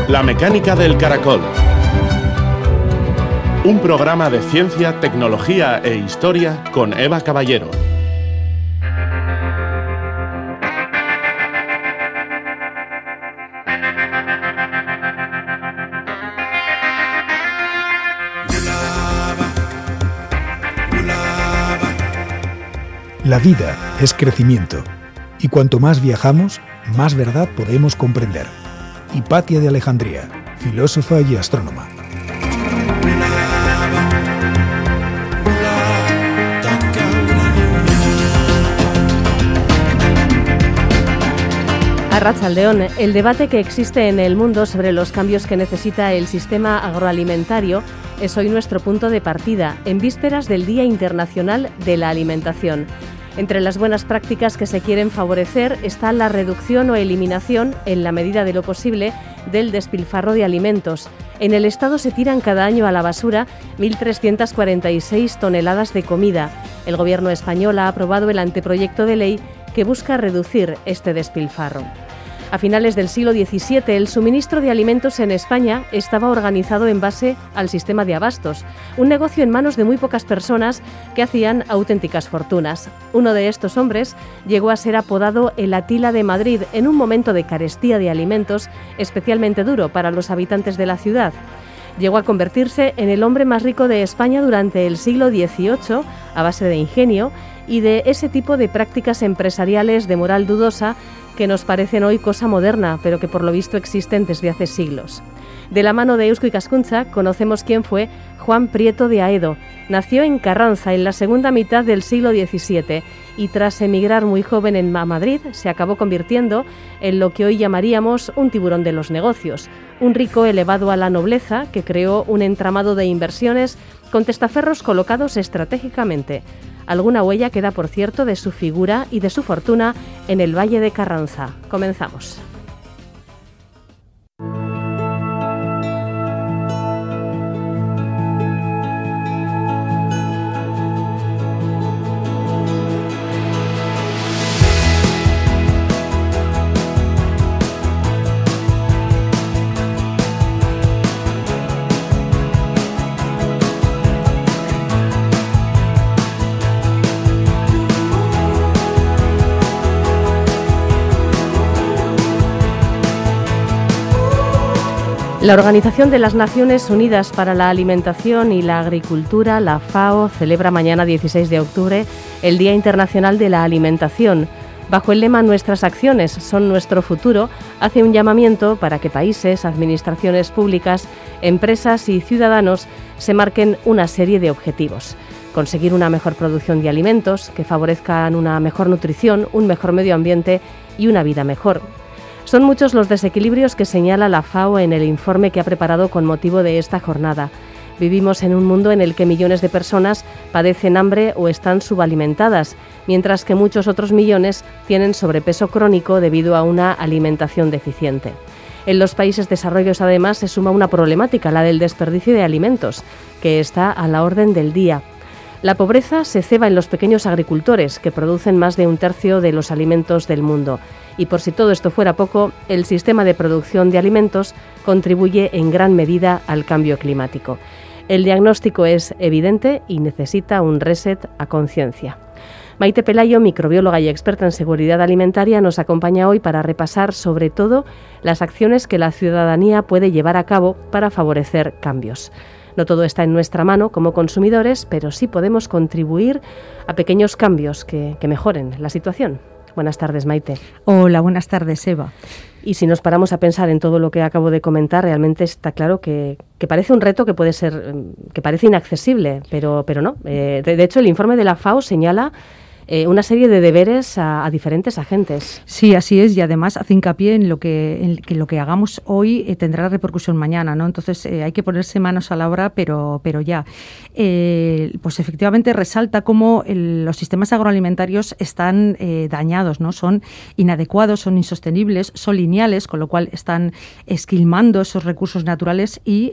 La mecánica del caracol. Un programa de ciencia, tecnología e historia con Eva Caballero. La vida es crecimiento, y cuanto más viajamos, más verdad podemos comprender. Hipatia de Alejandría, filósofa y astrónoma. Arratsaldeon, el debate que existe en el mundo sobre los cambios que necesita el sistema agroalimentario es hoy nuestro punto de partida, en vísperas del Día Internacional de la Alimentación. Entre las buenas prácticas que se quieren favorecer está la reducción o eliminación, en la medida de lo posible, del despilfarro de alimentos. En el Estado se tiran cada año a la basura 1.346 toneladas de comida. El Gobierno español ha aprobado el anteproyecto de ley que busca reducir este despilfarro. A finales del siglo XVII, el suministro de alimentos en España estaba organizado en base al sistema de abastos, un negocio en manos de muy pocas personas que hacían auténticas fortunas. Uno de estos hombres llegó a ser apodado el Atila de Madrid en un momento de carestía de alimentos especialmente duro para los habitantes de la ciudad. Llegó a convertirse en el hombre más rico de España durante el siglo XVIII a base de ingenio y de ese tipo de prácticas empresariales de moral dudosa que nos parecen hoy cosa moderna, pero que por lo visto existen desde hace siglos. De la mano de Eusko Ikaskuntza conocemos quién fue Juan Prieto de Aedo. Nació en Carranza en la segunda mitad del siglo XVII y tras emigrar muy joven a Madrid se acabó convirtiendo en lo que hoy llamaríamos un tiburón de los negocios, un rico elevado a la nobleza que creó un entramado de inversiones con testaferros colocados estratégicamente. Alguna huella queda, por cierto, de su figura y de su fortuna en el Valle de Carranza. Comenzamos. La Organización de las Naciones Unidas para la Alimentación y la Agricultura, la FAO, celebra mañana 16 de octubre el Día Internacional de la Alimentación. Bajo el lema Nuestras acciones son nuestro futuro, hace un llamamiento para que países, administraciones públicas, empresas y ciudadanos se marquen una serie de objetivos. Conseguir una mejor producción de alimentos que favorezcan una mejor nutrición, un mejor medio ambiente y una vida mejor. Son muchos los desequilibrios que señala la FAO en el informe que ha preparado con motivo de esta jornada. Vivimos en un mundo en el que millones de personas padecen hambre o están subalimentadas, mientras que muchos otros millones tienen sobrepeso crónico debido a una alimentación deficiente. En los países desarrollados, además, se suma una problemática, la del desperdicio de alimentos, que está a la orden del día. La pobreza se ceba en los pequeños agricultores, que producen más de un tercio de los alimentos del mundo. Y por si todo esto fuera poco, el sistema de producción de alimentos contribuye en gran medida al cambio climático. El diagnóstico es evidente y necesita un reset a conciencia. Maite Pelayo, microbióloga y experta en seguridad alimentaria, nos acompaña hoy para repasar sobre todo las acciones que la ciudadanía puede llevar a cabo para favorecer cambios. No todo está en nuestra mano como consumidores, pero sí podemos contribuir a pequeños cambios que mejoren la situación. Buenas tardes, Maite. Hola, buenas tardes, Eva. Y si nos paramos a pensar en todo lo que acabo de comentar, realmente está claro que parece un reto que puede ser, que parece inaccesible, pero no. De hecho, el informe de la FAO señala una serie de deberes a diferentes agentes. Sí, así es, y además hace hincapié en que lo que hagamos hoy tendrá repercusión mañana, ¿no? Entonces hay que ponerse manos a la obra, pero ya. Pues efectivamente resalta cómo los sistemas agroalimentarios están dañados, ¿no? Son inadecuados, son insostenibles, son lineales, con lo cual están esquilmando esos recursos naturales y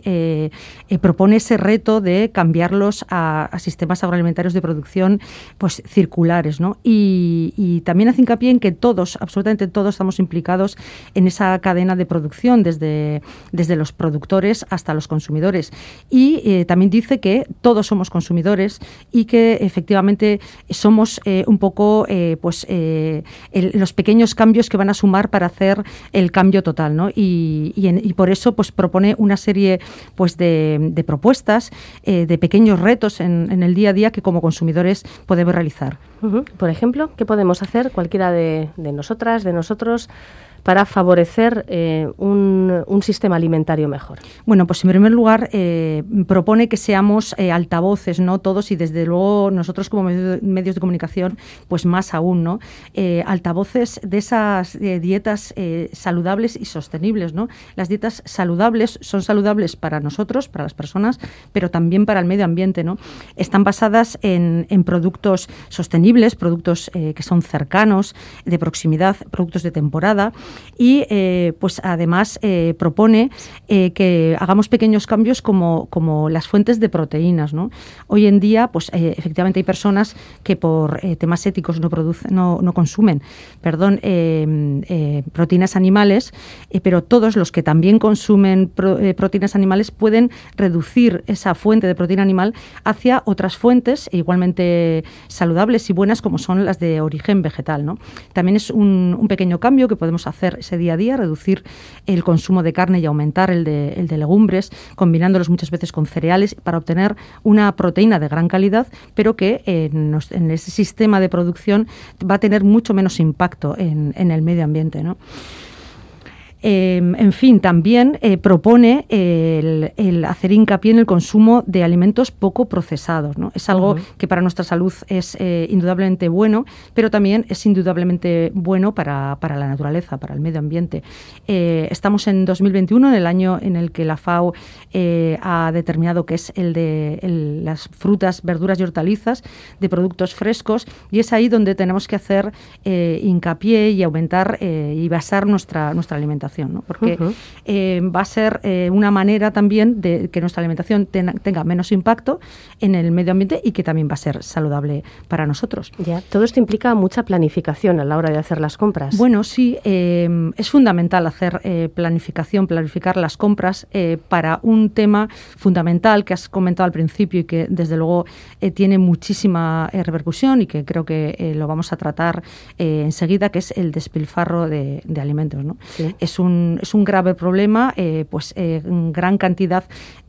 propone ese reto de cambiarlos a sistemas agroalimentarios de producción pues circular. lugares, ¿no? Y también hace hincapié en que todos, absolutamente todos, estamos implicados en esa cadena de producción, desde los productores hasta los consumidores. Y también dice que todos somos consumidores y que efectivamente somos un poco los pequeños cambios que van a sumar para hacer el cambio total, ¿no? Y por eso pues propone una serie pues de propuestas, de pequeños retos en el día a día que como consumidores podemos realizar. Por ejemplo, ¿qué podemos hacer cualquiera de nosotras, de nosotros, para favorecer un sistema alimentario mejor? Bueno, pues en primer lugar propone que seamos altavoces, ¿no? Todos, y desde luego nosotros como medios de comunicación, pues más aún, ¿no? Altavoces de esas dietas saludables y sostenibles, ¿no? Las dietas saludables son saludables para nosotros, para las personas, pero también para el medio ambiente, ¿no? Están basadas en productos sostenibles, productos que son cercanos, de proximidad, productos de temporada. Y pues además propone que hagamos pequeños cambios como las fuentes de proteínas, ¿no? Hoy en día pues efectivamente hay personas que por temas éticos no consumen proteínas animales, pero todos los que también consumen proteínas animales pueden reducir esa fuente de proteína animal hacia otras fuentes igualmente saludables y buenas, como son las de origen vegetal, ¿no? También es un pequeño cambio que podemos hacer ese día a día, reducir el consumo de carne y aumentar el de legumbres, combinándolos muchas veces con cereales para obtener una proteína de gran calidad, pero que en ese sistema de producción va a tener mucho menos impacto en el medio ambiente, ¿no? En fin, también propone el hacer hincapié en el consumo de alimentos poco procesados, ¿no? Es algo que para nuestra salud es indudablemente bueno, pero también es indudablemente bueno para la naturaleza, para el medio ambiente. Estamos en 2021, en el año en el que la FAO ha determinado que es el de las frutas, verduras y hortalizas de productos frescos, y es ahí donde tenemos que hacer hincapié y aumentar y basar nuestra alimentación, ¿no? Porque va a ser una manera también de que nuestra alimentación tenga menos impacto en el medio ambiente y que también va a ser saludable para nosotros. Ya, todo esto implica mucha planificación a la hora de hacer las compras. Bueno, sí, es fundamental hacer planificar las compras para un tema fundamental que has comentado al principio y que desde luego tiene muchísima repercusión y que creo que lo vamos a tratar enseguida, que es el despilfarro de alimentos, ¿no? Sí. Es un grave problema, gran cantidad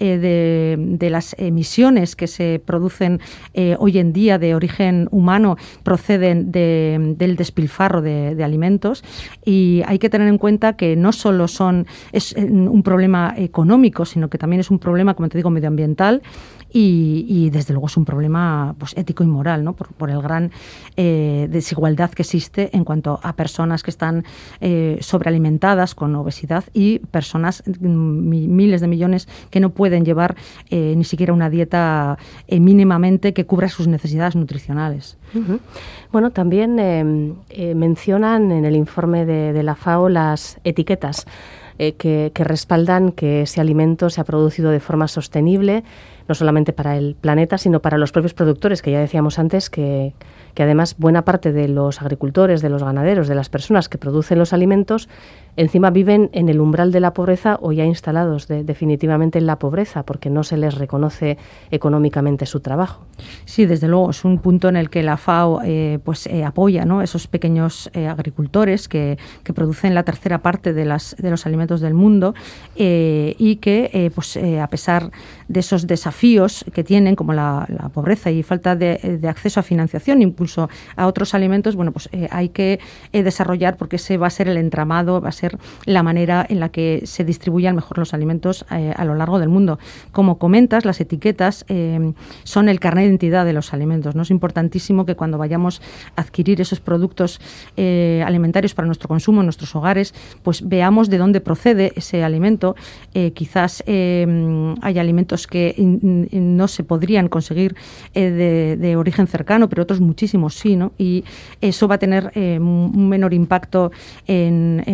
de las emisiones que se producen hoy en día de origen humano proceden del despilfarro de alimentos, y hay que tener en cuenta que no solo es un problema económico, sino que también es un problema, como te digo, medioambiental. Y desde luego es un problema pues ético y moral, ¿no? Por el gran desigualdad que existe en cuanto a personas que están sobrealimentadas con obesidad y personas, miles de millones, que no pueden llevar ni siquiera una dieta mínimamente que cubra sus necesidades nutricionales. Bueno, también mencionan en el informe de la FAO las etiquetas que respaldan que ese alimento se ha producido de forma sostenible, no solamente para el planeta, sino para los propios productores, que ya decíamos antes que además buena parte de los agricultores, de los ganaderos, de las personas que producen los alimentos, encima viven en el umbral de la pobreza o ya instalados definitivamente en la pobreza, porque no se les reconoce económicamente su trabajo. Sí, desde luego, es un punto en el que la FAO apoya, ¿no? Esos pequeños agricultores que producen la tercera parte de los alimentos del mundo y que, a pesar de esos desafíos que tienen, como la pobreza y falta de acceso a financiación, incluso a otros alimentos, hay que desarrollar, porque ese va a ser el entramado, va a ser la manera en la que se distribuyan mejor los alimentos a lo largo del mundo. Como comentas, las etiquetas son el carnet de identidad de los alimentos, ¿no? Es importantísimo que cuando vayamos a adquirir esos productos alimentarios para nuestro consumo en nuestros hogares, pues veamos de dónde procede ese alimento. Quizás hay alimentos que no se podrían conseguir de origen cercano, pero otros muchísimos sí, ¿no? Y eso va a tener un menor impacto en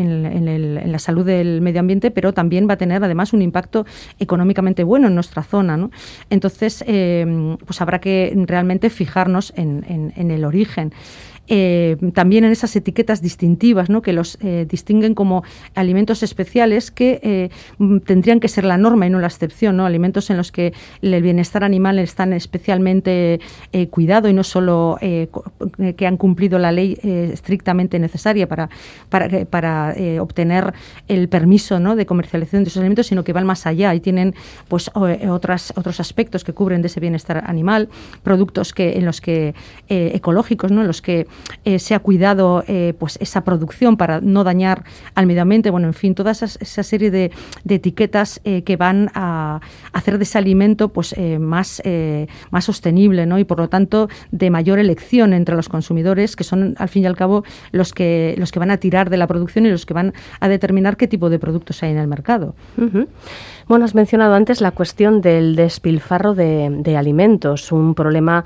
en la salud del medio ambiente, pero también va a tener además un impacto económicamente bueno en nuestra zona, ¿no? Entonces, pues habrá que realmente fijarnos en el origen. También en esas etiquetas distintivas, ¿no?, que los distinguen como alimentos especiales que tendrían que ser la norma y no la excepción, ¿no? Alimentos en los que el bienestar animal está especialmente cuidado y no solo que han cumplido la ley estrictamente necesaria para obtener el permiso, ¿no?, de comercialización de esos alimentos, sino que van más allá y tienen pues otros aspectos que cubren de ese bienestar animal, productos en los que ecológicos, ¿no?, en los que se ha cuidado pues esa producción para no dañar al medio ambiente, bueno, en fin, toda esa serie de etiquetas que van a hacer de ese alimento pues más sostenible, ¿no?, y por lo tanto de mayor elección entre los consumidores, que son al fin y al cabo los que van a tirar de la producción y los que van a determinar qué tipo de productos hay en el mercado. Uh-huh. Bueno, has mencionado antes la cuestión del despilfarro de alimentos, un problema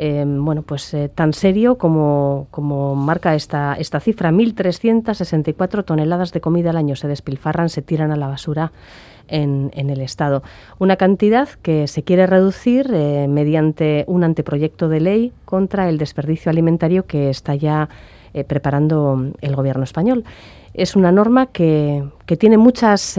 tan serio como marca esta cifra. 1.364 toneladas de comida al año se despilfarran, se tiran a la basura en el Estado. Una cantidad que se quiere reducir mediante un anteproyecto de ley contra el desperdicio alimentario que está ya preparando el Gobierno español. Es una norma que tiene muchas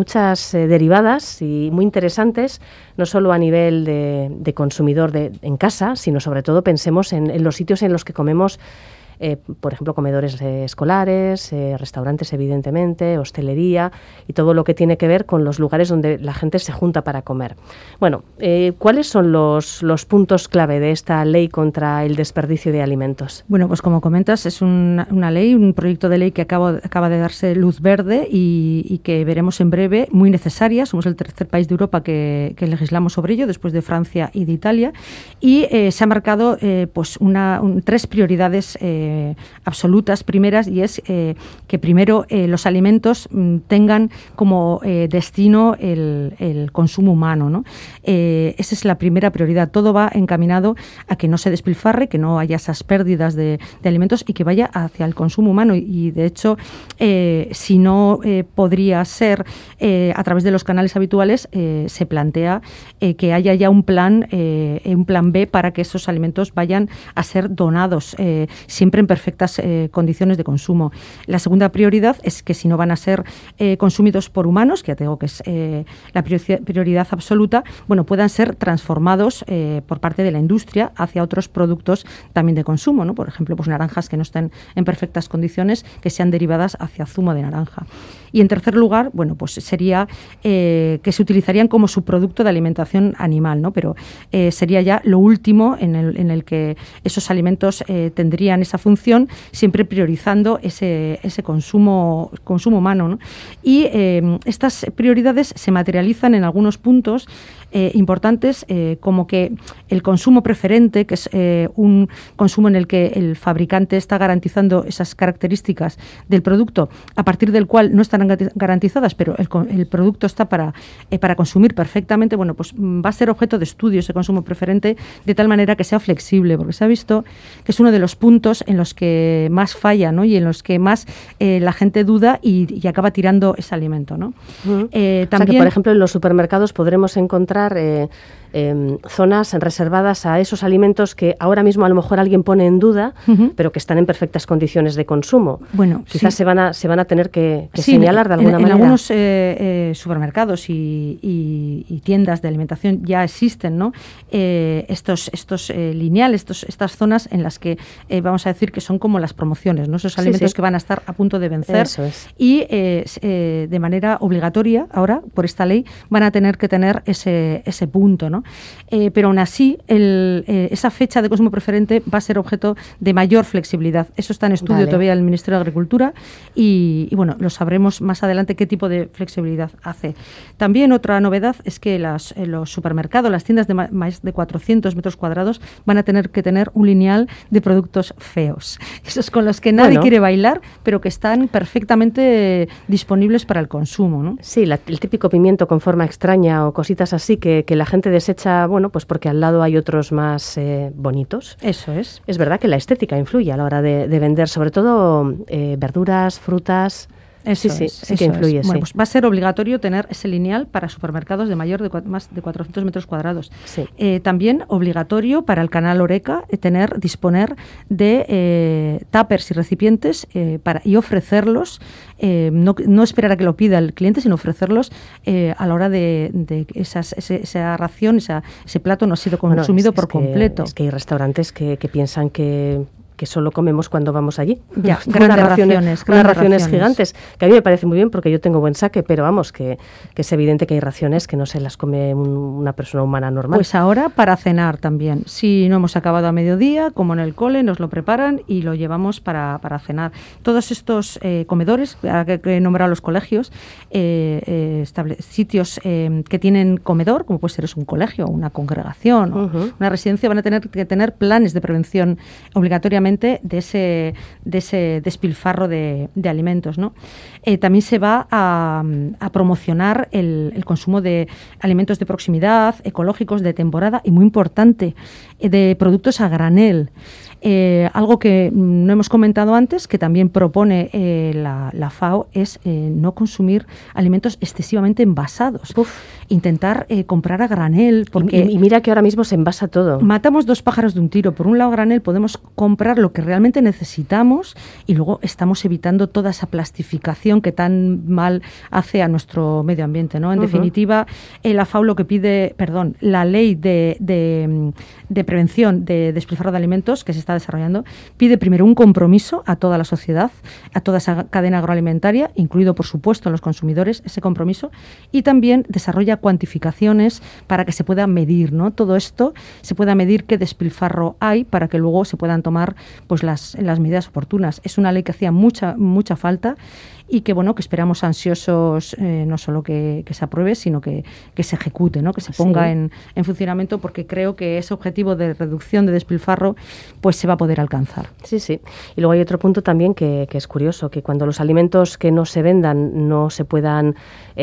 derivadas y muy interesantes, no solo a nivel de consumidor en casa, sino sobre todo pensemos en los sitios en los que comemos, por ejemplo, comedores escolares, restaurantes, evidentemente, hostelería y todo lo que tiene que ver con los lugares donde la gente se junta para comer. Bueno, ¿cuáles son los puntos clave de esta ley contra el desperdicio de alimentos? Bueno, pues como comentas, es una ley, un proyecto de ley que acaba de darse luz verde y que veremos en breve, muy necesaria. Somos el tercer país de Europa que legislamos sobre ello, después de Francia y de Italia, y se ha marcado pues tres prioridades absolutas primeras, y es que primero los alimentos tengan como destino el consumo humano, ¿no? Esa es la primera prioridad. Todo va encaminado a que no se despilfarre, que no haya esas pérdidas de alimentos y que vaya hacia el consumo humano. Y de hecho, si no podría ser a través de los canales habituales, se plantea que haya ya un plan B para que esos alimentos vayan a ser donados, siempre en perfectas condiciones de consumo. La segunda prioridad es que si no van a ser consumidos por humanos, que ya te digo que es la prioridad absoluta, bueno, puedan ser transformados por parte de la industria hacia otros productos también de consumo, ¿no? Por ejemplo, pues naranjas que no estén en perfectas condiciones, que sean derivadas hacia zumo de naranja. Y en tercer lugar, bueno, pues sería que se utilizarían como subproducto de alimentación animal, ¿no? Pero sería ya lo último en el que esos alimentos tendrían esa función, siempre priorizando ese consumo humano, ¿no? Y estas prioridades se materializan en algunos puntos importantes, como que el consumo preferente, que es un consumo en el que el fabricante está garantizando esas características del producto, a partir del cual no están garantizadas, pero el producto está para consumir perfectamente. Bueno, pues va a ser objeto de estudio ese consumo preferente, de tal manera que sea flexible, porque se ha visto que es uno de los puntos en los que más falla, ¿no? Y en los que más la gente duda y acaba tirando ese alimento, ¿no? Uh-huh. También, o sea que, por ejemplo, en los supermercados podremos encontrar zonas reservadas a esos alimentos que ahora mismo a lo mejor alguien pone en duda, uh-huh, pero que están en perfectas condiciones de consumo. Bueno, quizás sí, se van a tener que señalar de alguna manera. En algunos supermercados y tiendas de alimentación ya existen, ¿no? Estos lineales, estas zonas en las que vamos a decir que son como las promociones, ¿no? Esos alimentos que van a estar a punto de vencer. Eso es. Y de manera obligatoria ahora, por esta ley, van a tener que tener ese punto, ¿no? Pero aún así, esa fecha de consumo preferente va a ser objeto de mayor flexibilidad. Eso está en estudio todavía el Ministerio de Agricultura y bueno, lo sabremos más adelante qué tipo de flexibilidad hace. También otra novedad es que los supermercados, las tiendas de más de 400 metros cuadrados van a tener que tener un lineal de productos feos. Esos con los que nadie quiere bailar, pero que están perfectamente disponibles para el consumo, ¿no? Sí, el típico pimiento con forma extraña o cositas así que la gente desecha, bueno, pues porque al lado hay otros más bonitos. Eso es. Es verdad que la estética influye a la hora de vender, sobre todo verduras, frutas. Sí que influye. Bueno, pues va a ser obligatorio tener ese lineal para supermercados de más de 400 metros cuadrados. Sí. También obligatorio para el canal Horeca disponer de tuppers y recipientes y ofrecerlos, no esperar a que lo pida el cliente, sino ofrecerlos a la hora de esa ración, ese plato no ha sido consumido por completo. Es que hay restaurantes que piensan que solo comemos cuando vamos allí. Ya, unas raciones gigantes, que a mí me parece muy bien porque yo tengo buen saque, pero vamos, que es evidente que hay raciones que no se las come una persona humana normal. Pues ahora para cenar también. Si no hemos acabado a mediodía, como en el cole, nos lo preparan y lo llevamos para cenar. Todos estos comedores, que he nombrado los colegios, sitios que tienen comedor, como puede ser un colegio, una congregación, o una residencia, van a tener que tener planes de prevención obligatoriamente de ese despilfarro de alimentos, ¿no? También se va a promocionar el consumo de alimentos de proximidad, ecológicos, de temporada y, muy importante, de productos a granel. Algo que no hemos comentado antes, que también propone la FAO, es no consumir alimentos excesivamente envasados. Intentar comprar a granel. Porque y mira que ahora mismo se envasa todo. Matamos dos pájaros de un tiro. Por un lado, a granel podemos comprar lo que realmente necesitamos y luego estamos evitando toda esa plastificación que tan mal hace a nuestro medio ambiente, ¿no? En definitiva, la FAO lo que pide, la ley de prevención de despilfarro de alimentos que se está desarrollando, pide primero un compromiso a toda la sociedad, a toda esa cadena agroalimentaria, incluido, por supuesto, a los consumidores, ese compromiso, y también desarrolla cuantificaciones para que se pueda medir, ¿no? Todo esto se pueda medir qué despilfarro hay para que luego se puedan tomar pues las medidas oportunas. Es una ley que hacía mucha falta y que esperamos ansiosos no solo que se apruebe, sino que se ejecute, ¿no? Que se ponga en funcionamiento, porque creo que ese objetivo de reducción de despilfarro pues se va a poder alcanzar. Sí. Y luego hay otro punto también que es curioso, que cuando los alimentos que no se vendan no puedan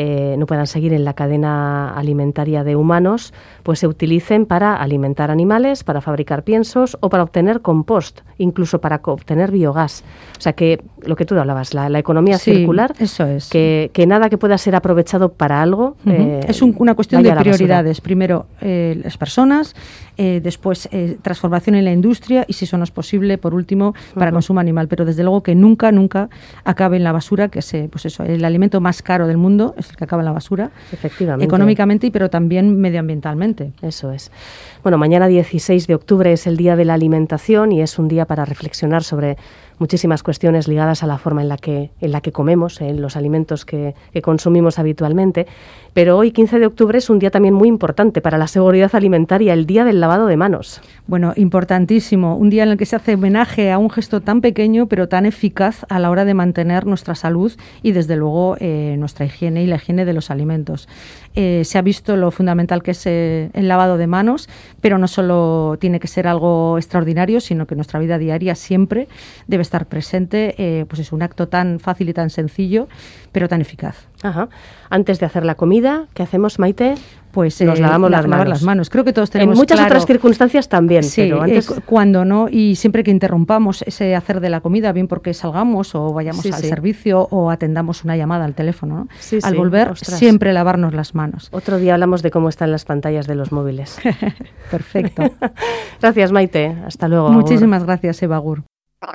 seguir en la cadena alimentaria de humanos, pues se utilicen para alimentar animales, para fabricar piensos o para obtener compost, incluso para obtener biogás. O sea que lo que tú hablabas, la economía circular, eso es. Que nada que pueda ser aprovechado para algo. Es una cuestión de prioridades. Primero las personas, después transformación en la industria y, si eso no es posible, por último, para consumo animal. Pero desde luego que nunca acabe en la basura, que es el alimento más caro del mundo, es el que acaba en la basura. Efectivamente. Económicamente, pero también medioambientalmente. Eso es. Bueno, mañana 16 de octubre es el Día de la Alimentación y es un día para reflexionar sobre muchísimas cuestiones ligadas a la forma en la que comemos, los alimentos que consumimos habitualmente. Pero hoy, 15 de octubre, es un día también muy importante para la seguridad alimentaria, el Día del Lavado de Manos. Bueno, importantísimo. Un día en el que se hace homenaje a un gesto tan pequeño, pero tan eficaz a la hora de mantener nuestra salud y, desde luego, nuestra higiene y la higiene de los alimentos. Se ha visto lo fundamental que es el lavado de manos, pero no solo tiene que ser algo extraordinario, sino que en nuestra vida diaria siempre debe estar presente, pues es un acto tan fácil y tan sencillo, pero tan eficaz. Ajá. Antes de hacer la comida, ¿qué hacemos, Maite? Pues nos lavamos las manos. Creo que todos tenemos en muchas claro, otras circunstancias también, sí, pero antes cuando no, y siempre que interrumpamos ese hacer de la comida, bien porque salgamos o vayamos al servicio o atendamos una llamada al teléfono, ¿no? Al volver, siempre lavarnos las manos. Otro día hablamos de cómo están las pantallas de los móviles. Perfecto. Gracias, Maite. Hasta luego. Muchísimas gracias, Eva Gur.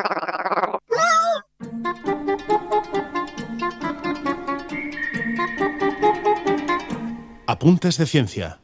Apuntes de ciencia.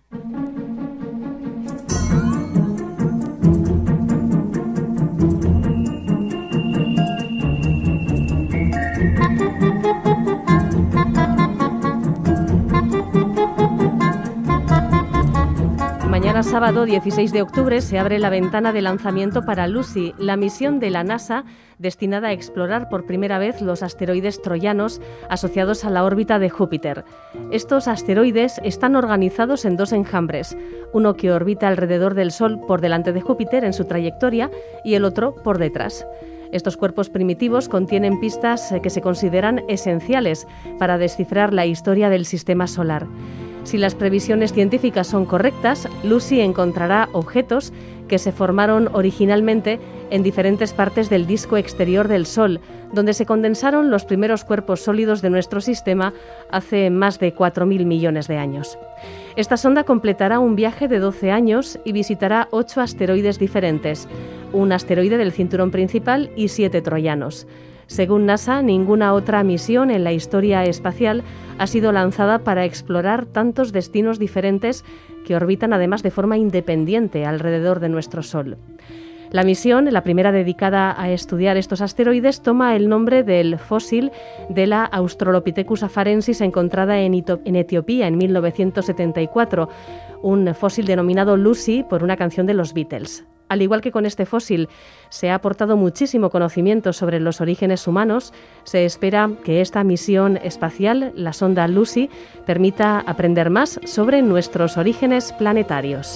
Mañana sábado 16 de octubre se abre la ventana de lanzamiento para Lucy, la misión de la NASA destinada a explorar por primera vez los asteroides troyanos asociados a la órbita de Júpiter. Estos asteroides están organizados en dos enjambres, uno que orbita alrededor del Sol por delante de Júpiter en su trayectoria y el otro por detrás. Estos cuerpos primitivos contienen pistas que se consideran esenciales para descifrar la historia del sistema solar. Si las previsiones científicas son correctas, Lucy encontrará objetos que se formaron originalmente en diferentes partes del disco exterior del Sol, donde se condensaron los primeros cuerpos sólidos de nuestro sistema hace más de 4.000 millones de años. Esta sonda completará un viaje de 12 años y visitará 8 asteroides diferentes, un asteroide del cinturón principal y 7 troyanos. Según NASA, ninguna otra misión en la historia espacial ha sido lanzada para explorar tantos destinos diferentes que orbitan además de forma independiente alrededor de nuestro Sol. La misión, la primera dedicada a estudiar estos asteroides, toma el nombre del fósil de la Australopithecus afarensis encontrada en Etiopía en 1974, un fósil denominado Lucy por una canción de los Beatles. Al igual que con este fósil se ha aportado muchísimo conocimiento sobre los orígenes humanos, se espera que esta misión espacial, la sonda Lucy, permita aprender más sobre nuestros orígenes planetarios.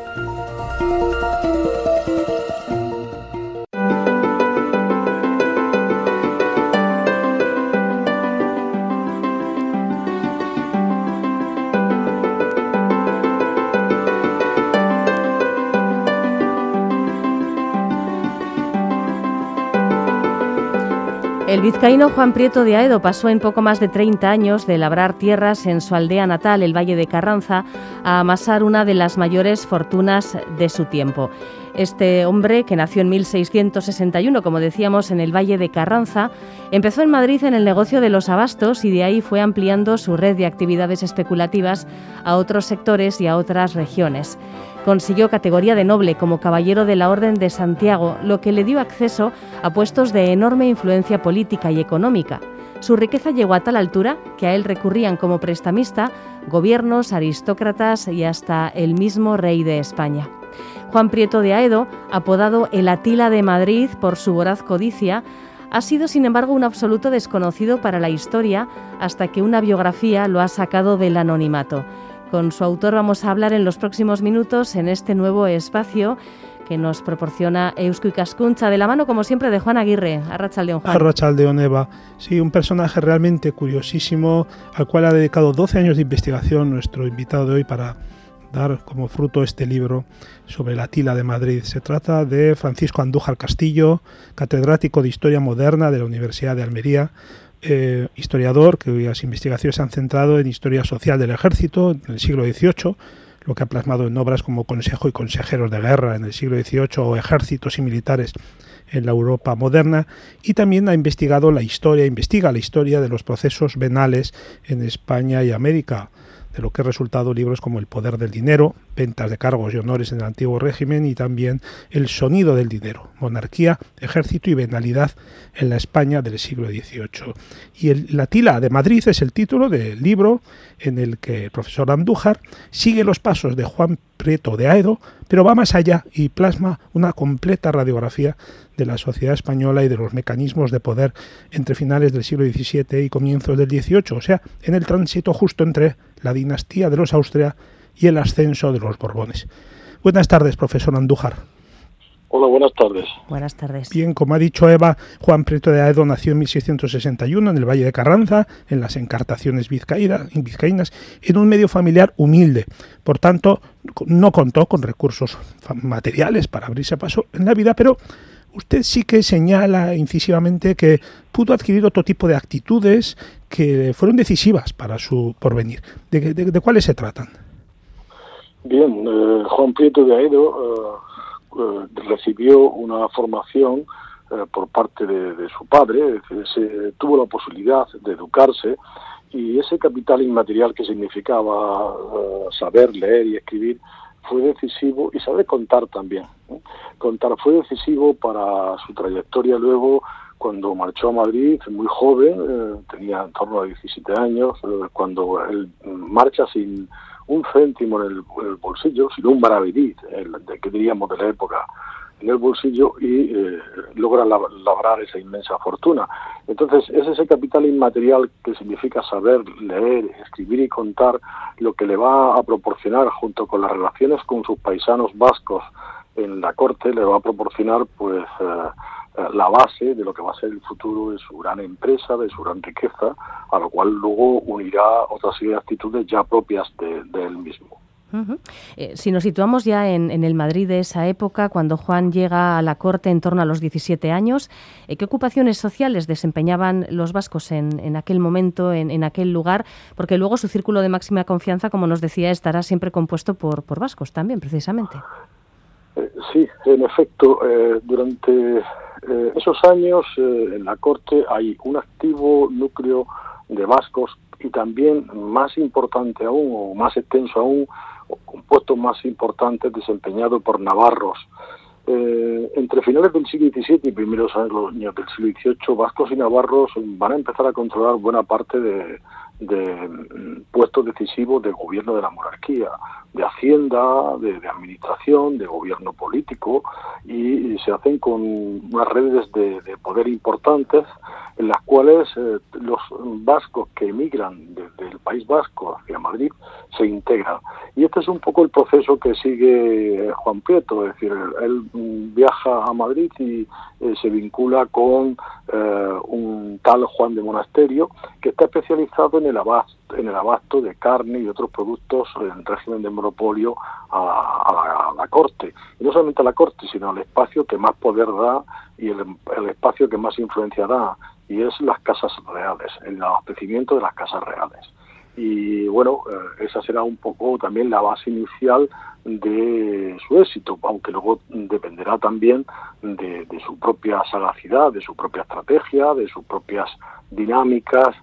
El vizcaíno Juan Prieto de Aedo pasó en poco más de 30 años de labrar tierras en su aldea natal, el Valle de Carranza, a amasar una de las mayores fortunas de su tiempo. Este hombre, que nació en 1661, como decíamos, en el Valle de Carranza, empezó en Madrid en el negocio de los abastos y de ahí fue ampliando su red de actividades especulativas a otros sectores y a otras regiones. Consiguió categoría de noble como caballero de la Orden de Santiago, lo que le dio acceso a puestos de enorme influencia política y económica. Su riqueza llegó a tal altura que a él recurrían como prestamista gobiernos, aristócratas y hasta el mismo rey de España. Juan Prieto de Aedo, apodado el Atila de Madrid por su voraz codicia, ha sido, sin embargo, un absoluto desconocido para la historia hasta que una biografía lo ha sacado del anonimato. Con su autor vamos a hablar en los próximos minutos en este nuevo espacio que nos proporciona Eusko Ikaskuntza, de la mano, como siempre, de Juan Aguirre. Arratsaldeon, Juan. Arratsaldeon, Eva. Sí, un personaje realmente curiosísimo al cual ha dedicado 12 años de investigación nuestro invitado de hoy para dar como fruto este libro sobre la Atila de Madrid. Se trata de Francisco Andújar Castillo, catedrático de Historia Moderna de la Universidad de Almería, historiador cuyas investigaciones se han centrado en historia social del ejército en el siglo XVIII, lo que ha plasmado en obras como Consejo y Consejeros de Guerra en el siglo XVIII o Ejércitos y Militares en la Europa moderna, y también investiga la historia de los procesos venales en España y América, de lo que ha resultado libros como El poder del dinero, Ventas de cargos y honores en el antiguo régimen, y también El sonido del dinero, monarquía, ejército y venalidad en la España del siglo XVIII. Y la Atila de Madrid es el título del libro en el que el profesor Andújar sigue los pasos de Juan Prieto de Aedo, pero va más allá y plasma una completa radiografía de la sociedad española y de los mecanismos de poder entre finales del siglo XVII y comienzos del XVIII, o sea, en el tránsito justo entre la dinastía de los Austria y el ascenso de los Borbones. Buenas tardes, profesor Andújar. Hola, buenas tardes. Buenas tardes. Bien, como ha dicho Eva, Juan Prieto de Aedo nació en 1661 en el Valle de Carranza, en las Encartaciones vizcaínas, en un medio familiar humilde. Por tanto, no contó con recursos materiales para abrirse paso en la vida, pero usted sí que señala incisivamente que pudo adquirir otro tipo de actitudes que fueron decisivas para su porvenir. ¿De cuáles se tratan? Bien, Juan Prieto de Aedo recibió una formación por parte de su padre, tuvo la posibilidad de educarse, y ese capital inmaterial que significaba saber leer y escribir fue decisivo, y saber contar también. Contar fue decisivo para su trayectoria luego, cuando marchó a Madrid, muy joven, tenía en torno a 17 años, cuando él marcha sin un céntimo en el bolsillo, sino un maravedí, que diríamos de la época, en el bolsillo, y logra labrar esa inmensa fortuna. Entonces, es ese capital inmaterial que significa saber leer, escribir y contar, lo que le va a proporcionar, junto con las relaciones con sus paisanos vascos en la corte, le va a proporcionar pues la base de lo que va a ser el futuro de su gran empresa, de su gran riqueza, a lo cual luego unirá otra serie de actitudes ya propias de él mismo. Uh-huh. Si nos situamos ya en el Madrid de esa época, cuando Juan llega a la corte en torno a los 17 años, ¿qué ocupaciones sociales desempeñaban los vascos en aquel momento, en aquel lugar? Porque luego su círculo de máxima confianza, como nos decía, estará siempre compuesto por vascos también, precisamente. Sí, en efecto, durante esos años en la corte hay un activo núcleo de vascos y también, más importante aún, o más extenso aún, con puestos más importantes desempeñados por navarros. Entre finales del siglo XVII y primeros años del siglo XVIII, vascos y navarros van a empezar a controlar buena parte de puestos decisivos de gobierno de la monarquía, de hacienda, de administración, de gobierno político, y se hacen con unas redes de poder importantes en las cuales los vascos que emigran desde el País Vasco hacia Madrid se integran. Y este es un poco el proceso que sigue Juan Prieto, es decir, él viaja a Madrid y se vincula con un tal Juan de Monasterio, que está especializado en el abasto de carne y otros productos en régimen de monopolio a la corte. Y no solamente a la corte, sino al espacio que más poder da y el espacio que más influencia da, y es las casas reales, el abastecimiento de las casas reales. Y bueno, esa será un poco también la base inicial de su éxito, aunque luego dependerá también de su propia sagacidad, de su propia estrategia, de sus propias dinámicas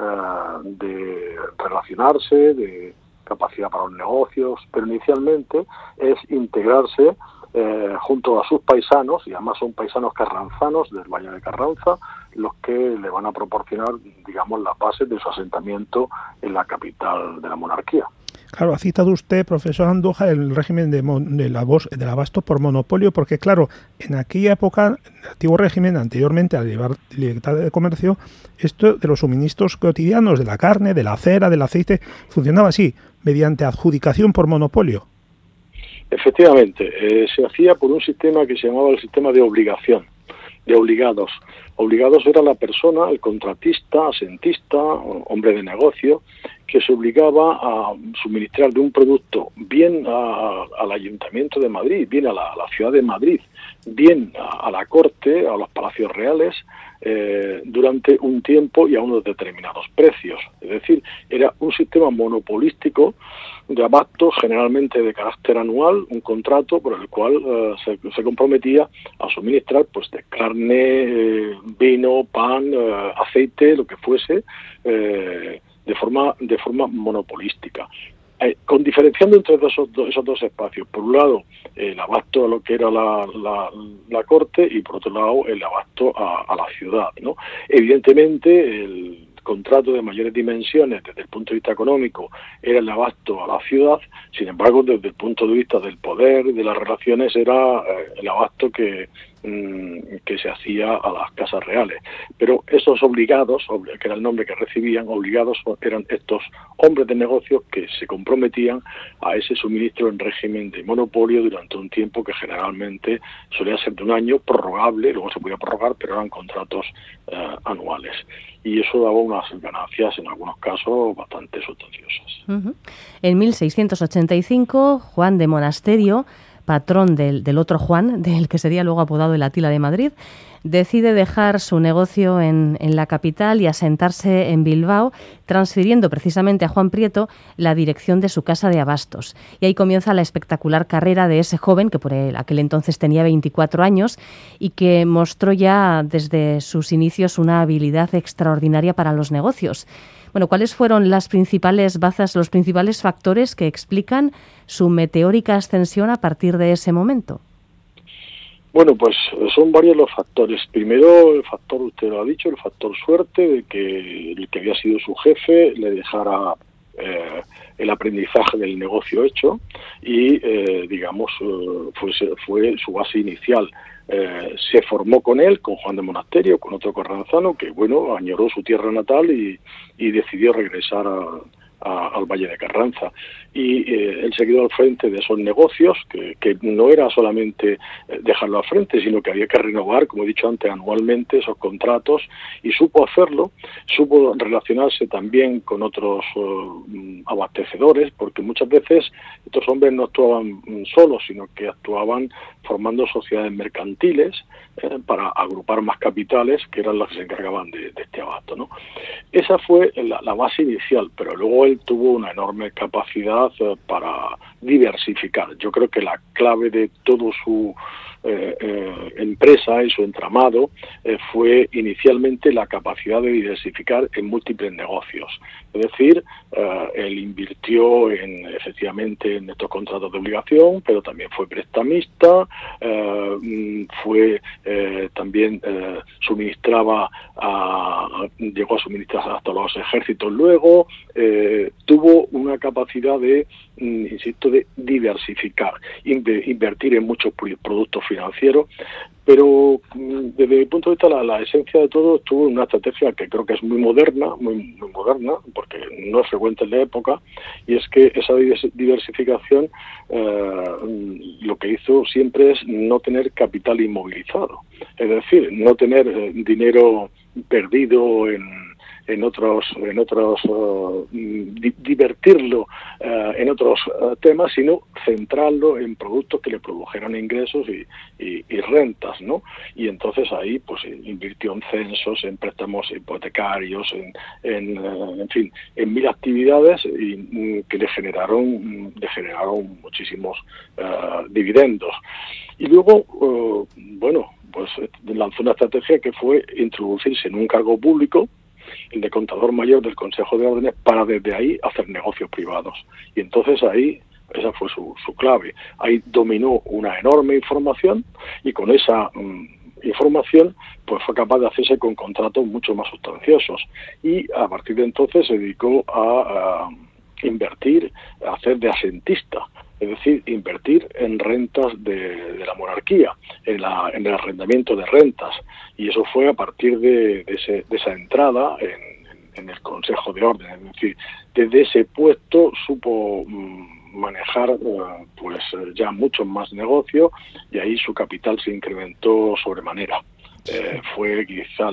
de relacionarse, de capacidad para los negocios, pero inicialmente es integrarse junto a sus paisanos, y además son paisanos carranzanos del Valle de Carranza, los que le van a proporcionar, digamos, las bases de su asentamiento en la capital de la monarquía. Claro, ha citado usted, profesor Andújar, el régimen del abasto por monopolio, porque claro, en aquella época, el antiguo régimen, anteriormente a la libertad de comercio, esto de los suministros cotidianos, de la carne, de la cera, del aceite, funcionaba así, mediante adjudicación por monopolio. Efectivamente, se hacía por un sistema que se llamaba el sistema de obligación, de obligados. Obligados era la persona, el contratista, asentista, hombre de negocio, que se obligaba a suministrar de un producto bien al Ayuntamiento de Madrid, bien a la ciudad de Madrid, bien a la corte, a los palacios reales, durante un tiempo y a unos determinados precios. Es decir, era un sistema monopolístico de abasto, generalmente de carácter anual, un contrato por el cual se comprometía a suministrar pues de carne, vino, pan, aceite, lo que fuese, de forma monopolística. Diferenciando entre esos dos espacios, por un lado el abasto a lo que era la corte y por otro lado el abasto a la ciudad, ¿no? Evidentemente el contrato de mayores dimensiones desde el punto de vista económico era el abasto a la ciudad, sin embargo desde el punto de vista del poder y de las relaciones era el abasto que se hacía a las casas reales. Pero esos obligados, que era el nombre que recibían, obligados eran estos hombres de negocios que se comprometían a ese suministro en régimen de monopolio durante un tiempo que generalmente solía ser de un año, prorrogable, luego se podía prorrogar, pero eran contratos anuales. Y eso daba unas ganancias, en algunos casos, bastante sustanciosas. Uh-huh. En 1685, Juan de Monasterio, patrón del otro Juan, del que sería luego apodado el Atila de Madrid, decide dejar su negocio en la capital y asentarse en Bilbao, transfiriendo precisamente a Juan Prieto la dirección de su casa de abastos. Y ahí comienza la espectacular carrera de ese joven, que por aquel entonces tenía 24 años, y que mostró ya desde sus inicios una habilidad extraordinaria para los negocios. Bueno, ¿cuáles fueron las principales bazas, los principales factores que explican su meteórica ascensión a partir de ese momento? Bueno, pues son varios los factores. Primero, el factor, usted lo ha dicho, el factor suerte, de que el que había sido su jefe le dejara el aprendizaje del negocio hecho y, digamos, fue su base inicial. Se formó con él, con Juan de Monasterio, con otro carranzano que, bueno, añoró su tierra natal y decidió regresar a al Valle de Carranza. Y él se quedó al frente de esos negocios, que no era solamente dejarlo al frente, sino que había que renovar, como he dicho antes, anualmente esos contratos, y supo hacerlo, supo relacionarse también con otros abastecedores, porque muchas veces estos hombres no actuaban solos, sino que actuaban formando sociedades mercantiles para agrupar más capitales, que eran las que se encargaban de este abasto, ¿no? Esa fue la base inicial, pero luego él tuvo una enorme capacidad para diversificar. Yo creo que la clave de todo su empresa y su entramado fue inicialmente la capacidad de diversificar en múltiples negocios. Es decir, él invirtió efectivamente en estos contratos de obligación, pero también fue prestamista, también llegó a suministrar hasta los ejércitos luego, tuvo una capacidad de diversificar, invertir en muchos productos financieros, pero desde mi punto de vista la esencia de todo estuvo en una estrategia que creo que es muy moderna, muy moderna, porque no es frecuente en la época, y es que esa diversificación lo que hizo siempre es no tener capital inmovilizado, es decir, no tener dinero perdido divertirlo en otros temas, sino centrarlo en productos que le produjeran ingresos y rentas, ¿no? Y entonces ahí pues invirtió en censos, en préstamos hipotecarios, en fin, en 1000 actividades que le generaron muchísimos dividendos. Y luego, pues lanzó una estrategia que fue introducirse en un cargo público, el de contador mayor del Consejo de Órdenes, para desde ahí hacer negocios privados. Y entonces ahí, esa fue su clave. Ahí dominó una enorme información, y con esa información pues fue capaz de hacerse con contratos mucho más sustanciosos. Y a partir de entonces se dedicó a invertir, a hacer de asentista. Es decir, invertir en rentas de la monarquía, en el arrendamiento de rentas. Y eso fue a partir de esa entrada en el Consejo de Orden. Es decir, desde ese puesto supo manejar ya muchos más negocios, y ahí su capital se incrementó sobremanera. Fue quizá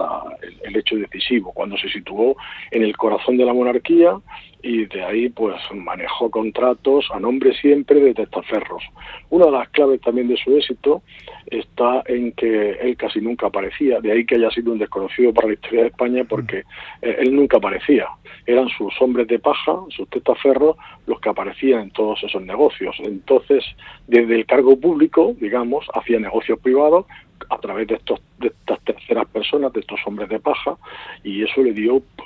el hecho decisivo, cuando se situó en el corazón de la monarquía, y de ahí pues manejó contratos a nombre siempre de testaferros. Una de las claves también de su éxito está en que él casi nunca aparecía, de ahí que haya sido un desconocido para la historia de España, porque él nunca aparecía. Eran sus hombres de paja, sus testaferros, los que aparecían en todos esos negocios. Entonces, desde el cargo público, digamos, hacía negocios privados a través de estas terceras personas, de estos hombres de paja, y eso le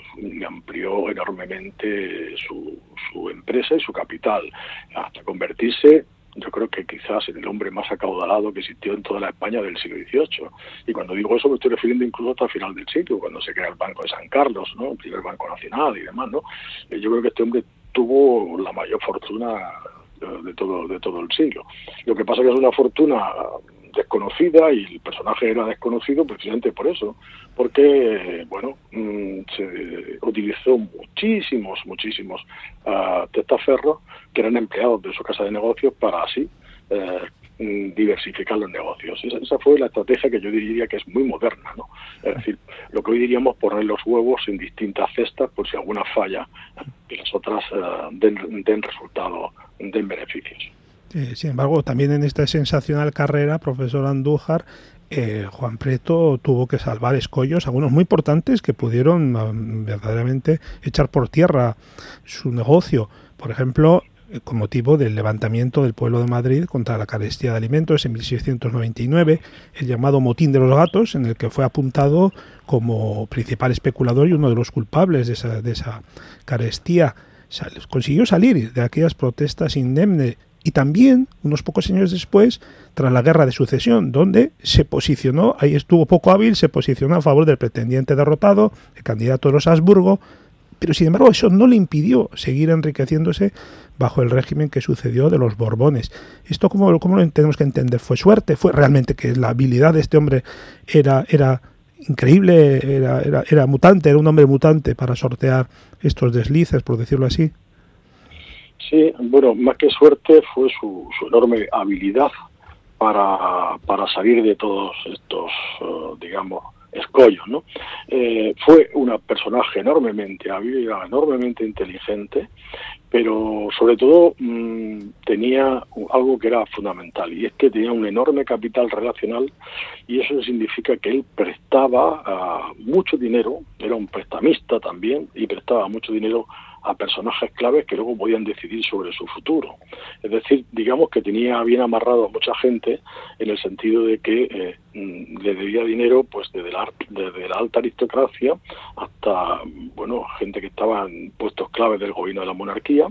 amplió enormemente su empresa y su capital, hasta convertirse, yo creo que quizás en el hombre más acaudalado que existió en toda la España del siglo XVIII. Y cuando digo eso me estoy refiriendo incluso hasta el final del siglo, cuando se crea el Banco de San Carlos, ¿no? El primer Banco Nacional y demás, ¿no? Yo creo que este hombre tuvo la mayor fortuna de todo el siglo. Lo que pasa es que es una fortuna desconocida, y el personaje era desconocido precisamente por eso, porque se utilizó muchísimos testaferros que eran empleados de su casa de negocios para así diversificar los negocios. Esa fue la estrategia que yo diría que es muy moderna, ¿no? Es decir, lo que hoy diríamos poner los huevos en distintas cestas por si alguna falla y las otras den resultado, den beneficios. Sin embargo, también en esta sensacional carrera, profesor Andújar, Juan Preto tuvo que salvar escollos, algunos muy importantes, que pudieron verdaderamente echar por tierra su negocio. Por ejemplo, con motivo del levantamiento del pueblo de Madrid contra la carestía de alimentos en 1699, el llamado Motín de los Gatos, en el que fue apuntado como principal especulador y uno de los culpables de esa carestía. Consiguió salir de aquellas protestas indemne. Y también, unos pocos años después, tras la Guerra de Sucesión, donde se posicionó, ahí estuvo poco hábil, se posicionó a favor del pretendiente derrotado, el candidato de los Habsburgo, pero sin embargo eso no le impidió seguir enriqueciéndose bajo el régimen que sucedió de los Borbones. ¿Esto cómo lo tenemos que entender? ¿Fue suerte? ¿Fue realmente que la habilidad de este hombre era increíble, era mutante, era un hombre mutante para sortear estos deslices, por decirlo así. Sí, bueno, más que suerte fue su enorme habilidad para salir de todos estos, digamos, escollos, ¿no? Fue un personaje enormemente hábil, enormemente inteligente, pero sobre todo tenía algo que era fundamental, y es que tenía un enorme capital relacional, y eso significa que él prestaba mucho dinero, era un prestamista también, y prestaba mucho dinero a personajes claves que luego podían decidir sobre su futuro. Es decir, digamos que tenía bien amarrado a mucha gente en el sentido de que le debía dinero pues desde la alta aristocracia hasta, bueno, gente que estaba en puestos claves del gobierno de la monarquía,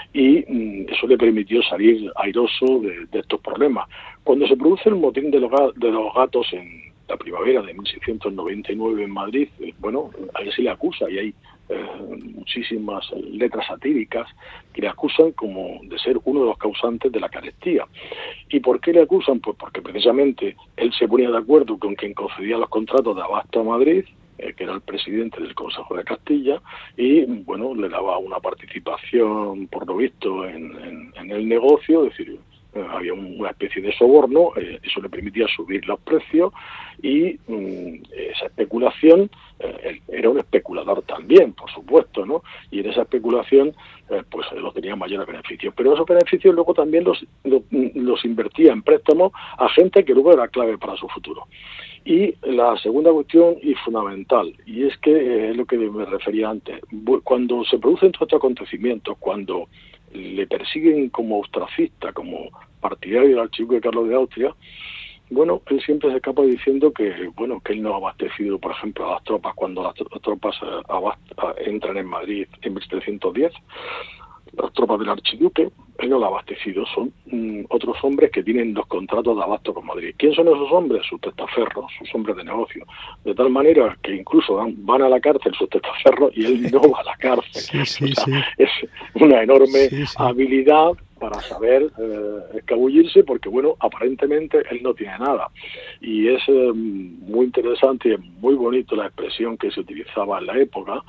y eso le permitió salir airoso de estos problemas. Cuando se produce el motín de los gatos en la primavera de 1699 en Madrid, bueno, a él se le acusa, y hay muchísimas letras satíricas que le acusan como de ser uno de los causantes de la carestía. ¿Y por qué le acusan? Pues porque precisamente él se ponía de acuerdo con quien concedía los contratos de abasto a Madrid, que era el presidente del Consejo de Castilla, y bueno, le daba una participación, por lo visto, en el negocio, es decir, había una especie de soborno, eso le permitía subir los precios, y esa especulación, él era un especulador también, por supuesto, ¿no? Y en esa especulación pues lo tenía mayores beneficios, pero esos beneficios luego también los invertía en préstamos a gente que luego era clave para su futuro. Y la segunda cuestión, y fundamental, y es que es lo que me refería antes, cuando se producen todos estos acontecimientos, cuando le persiguen como ostracista, como partidario del archiduque Carlos de Austria, bueno, él siempre se escapa diciendo que, bueno, que él no ha abastecido, por ejemplo, a las tropas cuando las tropas entran en Madrid en 1310, las tropas del archiduque, él no lo ha abastecido, son otros hombres que tienen los contratos de abasto con Madrid. ¿Quién son esos hombres? Sus testaferros, sus hombres de negocio. De tal manera que incluso van a la cárcel sus testaferros y él no va a la cárcel. Es una enorme habilidad para saber escabullirse, porque bueno, aparentemente él no tiene nada. Y es muy interesante y es muy bonito la expresión que se utilizaba en la época,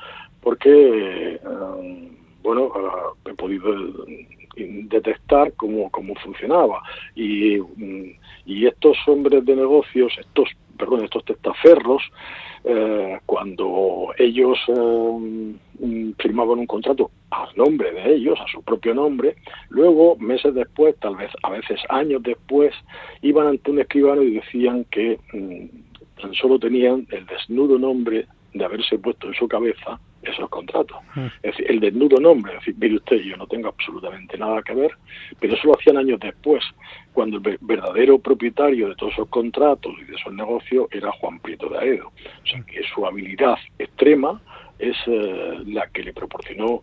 porque bueno, he podido detectar cómo funcionaba, y estos hombres de negocios, estos testaferros, cuando ellos firmaban un contrato a nombre de ellos, a su propio nombre, luego meses después, tal vez a veces años después, iban ante un escribano y decían que tan solo tenían el desnudo nombre de haberse puesto en su cabeza esos contratos. Es decir, el desnudo nombre, es decir, mire usted, yo no tengo absolutamente nada que ver, pero eso lo hacían años después, cuando el verdadero propietario de todos esos contratos y de esos negocios era Juan Prieto de Aedo. O sea, que su habilidad extrema es la que le proporcionó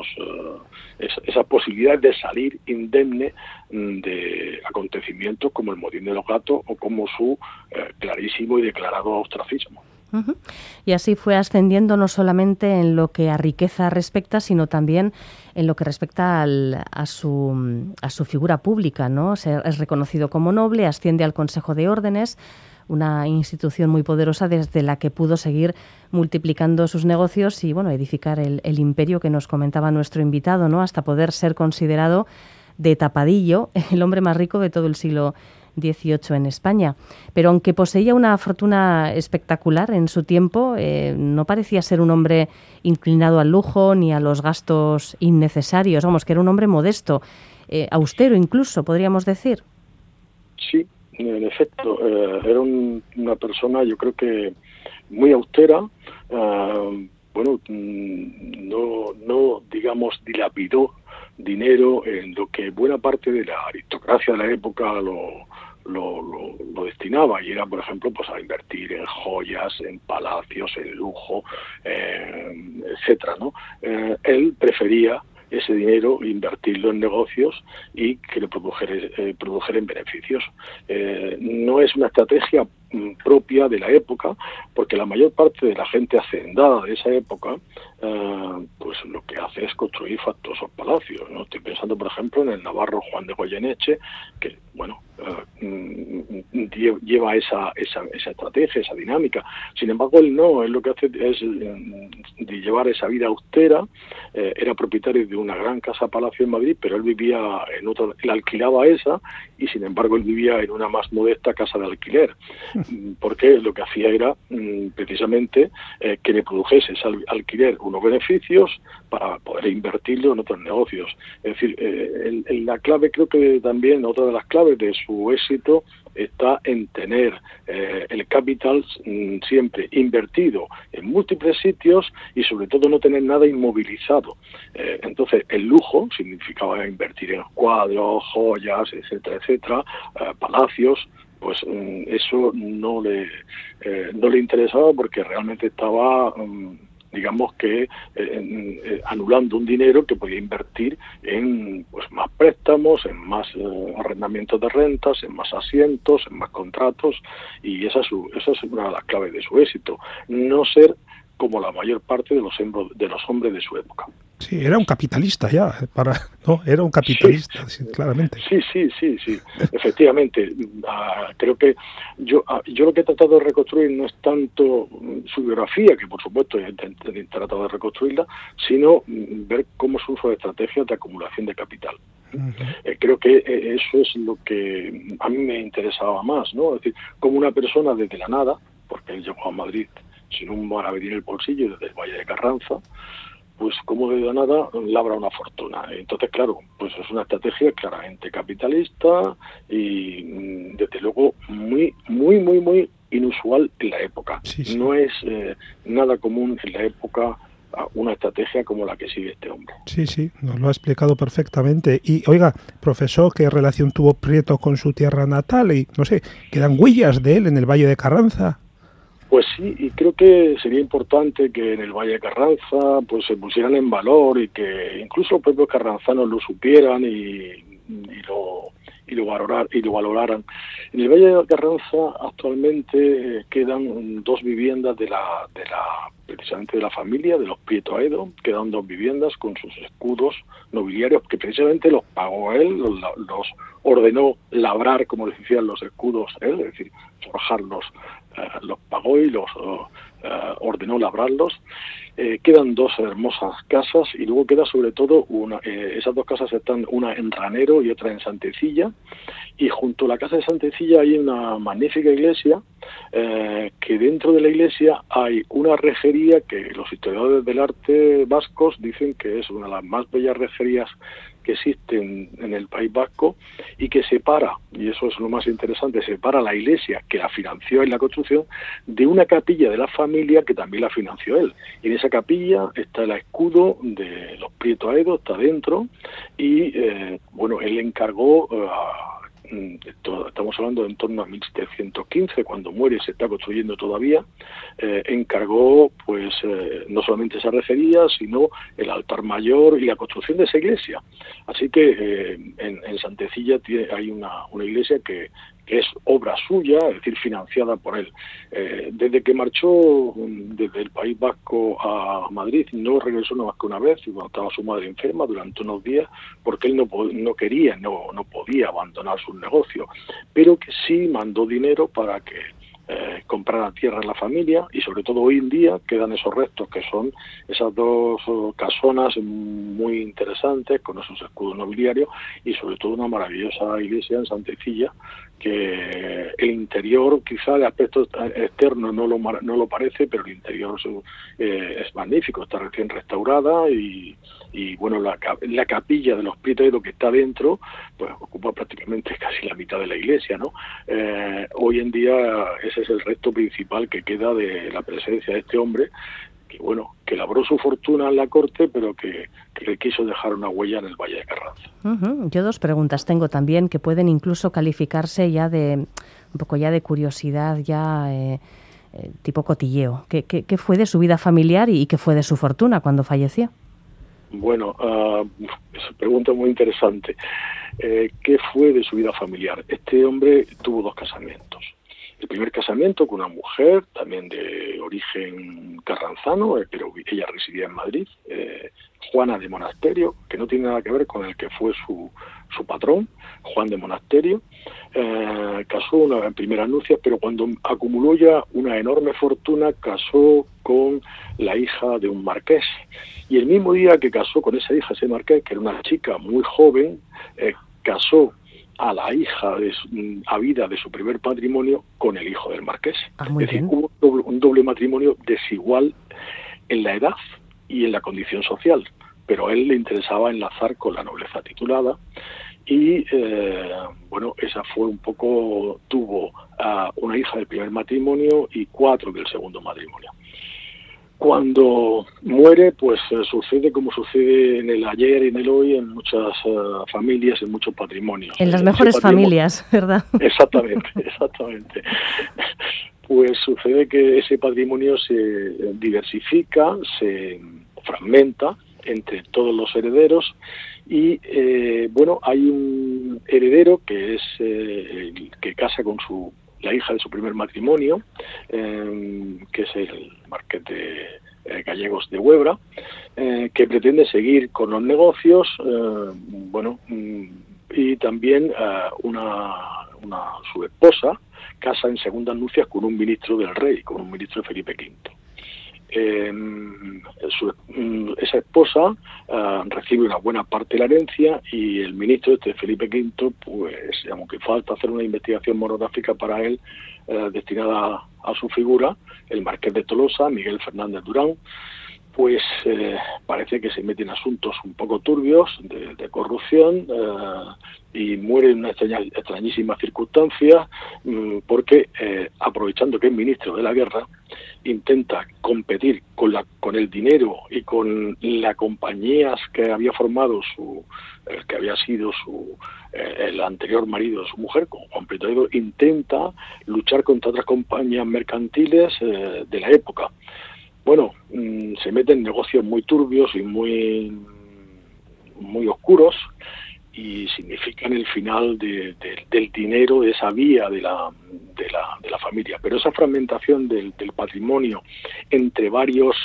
esas posibilidades de salir indemne de acontecimientos como el motín de los gatos o como su clarísimo y declarado ostracismo. Y así fue ascendiendo no solamente en lo que a riqueza respecta, sino también en lo que respecta a su figura pública, ¿no? Es reconocido como noble, asciende al Consejo de Órdenes, una institución muy poderosa desde la que pudo seguir multiplicando sus negocios y, bueno, edificar el imperio que nos comentaba nuestro invitado, ¿no? Hasta poder ser considerado de tapadillo el hombre más rico de todo el siglo XVIII en España. Pero aunque poseía una fortuna espectacular en su tiempo, no parecía ser un hombre inclinado al lujo ni a los gastos innecesarios. Vamos, que era un hombre modesto, austero incluso, podríamos decir. Sí, en efecto, era una persona, yo creo que muy austera. Bueno, no digamos, dilapidó dinero en lo que buena parte de la aristocracia de la época lo destinaba, y era, por ejemplo, pues a invertir en joyas, en palacios, en lujo, etcétera, ¿no? Él prefería ese dinero invertirlo en negocios y que le produjera en beneficios. No es una estrategia propia de la época, porque la mayor parte de la gente hacendada de esa época pues lo que hace es construir fastuosos palacios, ¿no? Estoy pensando, por ejemplo, en el navarro Juan de Goyeneche, que, bueno, lleva esa estrategia, esa dinámica. Sin embargo, él no, él lo que hace es de llevar esa vida austera. Era propietario de una gran casa-palacio en Madrid, pero él vivía en otra, él alquilaba esa, y sin embargo él vivía en una más modesta casa de alquiler, porque lo que hacía era precisamente que le produjese ese alquiler unos beneficios para poder invertirlo en otros negocios. Es decir, la clave, creo que también otra de las claves de su éxito está en tener el capital siempre invertido en múltiples sitios y sobre todo no tener nada inmovilizado. Entonces el lujo significaba invertir en cuadros, joyas, etcétera, etcétera, palacios. Pues eso no le interesaba, porque realmente estaba digamos que anulando un dinero que podía invertir en pues más préstamos, en más arrendamientos de rentas, en más asientos, en más contratos, y esa es una de las claves de su éxito. No ser como la mayor parte de los hombres de su época. Sí, era un capitalista ya, era un capitalista, sí, claramente. Sí, efectivamente. Creo que yo lo que he tratado de reconstruir no es tanto su biografía, que por supuesto he tratado de reconstruirla, sino ver cómo son sus estrategias de acumulación de capital. Creo que eso es lo que a mí me interesaba más, ¿no? Es decir, como una persona desde la nada, porque él llegó a Madrid sin un maravedí en el bolsillo desde el Valle de Carranza, pues como de nada labra una fortuna. Entonces, claro, pues es una estrategia claramente capitalista y desde luego muy inusual en la época. Sí. No es nada común en la época una estrategia como la que sigue este hombre. Sí, nos lo ha explicado perfectamente. Y, oiga, profesor, ¿qué relación tuvo Prieto con su tierra natal? Y, no sé, ¿quedan huellas de él en el Valle de Carranza? Pues sí, y creo que sería importante que en el Valle de Carranza pues se pusieran en valor, y que incluso los propios carranzanos lo supieran y lo valoraran. En el Valle de Carranza actualmente quedan 2 viviendas precisamente de la familia de los Prieto Aedo. Quedan 2 viviendas con sus escudos nobiliarios que precisamente los pagó él, los ordenó labrar, como les decían, los escudos él, es decir, forjarlos. Los pagó y los ordenó labrarlos. Quedan 2 hermosas casas, y luego queda sobre todo esas 2 casas están una en Ranero y otra en Santecilla, y junto a la casa de Santecilla hay una magnífica iglesia, que dentro de la iglesia hay una rejería que los historiadores del arte vascos dicen que es una de las más bellas rejerías que existen en el País Vasco, y que separa, y eso es lo más interesante, separa la iglesia, que la financió en la construcción, de una capilla de la familia que también la financió él. Y en esa capilla está el escudo de los Prieto Aedo, está dentro, y bueno, él encargó estamos hablando de en torno a 1715, cuando muere, se está construyendo todavía, encargó pues no solamente esa rejería, sino el altar mayor y la construcción de esa iglesia. Así que en Santecilla hay una iglesia que es obra suya, es decir, financiada por él. Desde que marchó desde el País Vasco a Madrid, no regresó nada más que una vez, cuando estaba su madre enferma durante unos días, porque él no podía abandonar su negocio, pero que sí mandó dinero para que comprara tierra en la familia, y sobre todo hoy en día quedan esos restos, que son esas 2 casonas muy interesantes con esos escudos nobiliarios, y sobre todo una maravillosa iglesia en Santecilla, que el interior, quizá de aspecto externo no lo parece, pero el interior es magnífico, está recién restaurada, y bueno, la capilla de los Prieto Aedo, que está dentro, pues ocupa prácticamente casi la mitad de la iglesia, ¿no? Hoy en día ese es el resto principal que queda de la presencia de este hombre, que bueno, que labró su fortuna en la corte, pero que le quiso dejar una huella en el Valle de Carranza. Yo 2 preguntas tengo también, que pueden incluso calificarse ya de un poco ya de curiosidad, ya tipo cotilleo. ¿Qué fue de su vida familiar y qué fue de su fortuna cuando falleció? Bueno, esa pregunta es muy interesante. ¿Qué fue de su vida familiar? Este hombre tuvo 2 casamientos. el primer casamiento con una mujer, también de origen carranzano, pero ella residía en Madrid, Juana de Monasterio, que no tiene nada que ver con el que fue su patrón, Juan de Monasterio. Casó en primeras nupcias, pero cuando acumuló ya una enorme fortuna, casó con la hija de un marqués. Y el mismo día que casó con esa hija, ese marqués, que era una chica muy joven, casó a la hija habida de su primer matrimonio con el hijo del marqués. Es decir, hubo un doble matrimonio desigual en la edad y en la condición social, pero a él le interesaba enlazar con la nobleza titulada y, esa fue un poco, tuvo una hija del primer matrimonio y 4 del segundo matrimonio. Cuando muere, pues sucede como sucede en el ayer y en el hoy, en muchas familias, en muchos patrimonios. En las mejores familias, ¿verdad? Exactamente. Pues sucede que ese patrimonio se diversifica, se fragmenta entre todos los herederos y, hay un heredero que es el que casa con la hija de su primer matrimonio, que es el marqués de Gallegos de Huebra, que pretende seguir con los negocios, y también su esposa casa en segundas nupcias con un ministro del rey, con un ministro de Felipe V. Esa esposa recibe una buena parte de la herencia y el ministro de Felipe V, pues aunque falta hacer una investigación monográfica para él destinada a su figura, el marqués de Tolosa, Miguel Fernández Durán, pues parece que se mete en asuntos un poco turbios de corrupción y muere en una extrañísima circunstancia porque aprovechando que es ministro de la guerra intenta competir con el dinero y con las compañías que había formado que había sido el anterior marido de su mujer, con Juan Prieto Aedo, intenta luchar contra otras compañías mercantiles de la época. Bueno, se meten en negocios muy turbios y muy oscuros y significan el final del dinero, de esa vía de la familia. Pero esa fragmentación del patrimonio entre varios